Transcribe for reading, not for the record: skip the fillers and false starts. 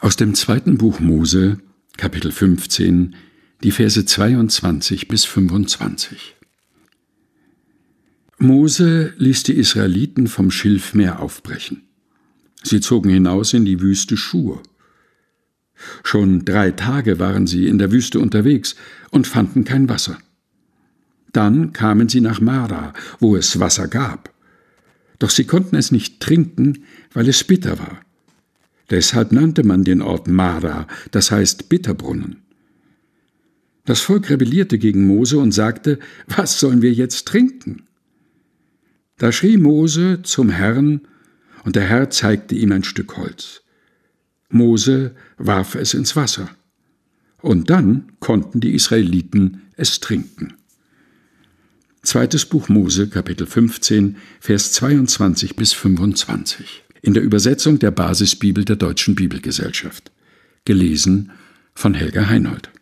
Aus dem 2. Buch Mose, Kapitel 15, die Verse 22 bis 25. Mose ließ die Israeliten vom Schilfmeer aufbrechen. Sie zogen hinaus in die Wüste Schur. Schon 3 Tage waren sie in der Wüste unterwegs und fanden kein Wasser. Dann kamen sie nach Mara, wo es Wasser gab. Doch sie konnten es nicht trinken, weil es bitter war. Deshalb nannte man den Ort Mara, das heißt Bitterbrunnen. Das Volk rebellierte gegen Mose und sagte: Was sollen wir jetzt trinken? Da schrie Mose zum Herrn, und der Herr zeigte ihm ein Stück Holz. Mose warf es ins Wasser, und dann konnten die Israeliten es trinken. 2. Buch Mose, Kapitel 15, Vers 22 bis 25. In der Übersetzung der Basisbibel der Deutschen Bibelgesellschaft. Gelesen von Helga Heinold.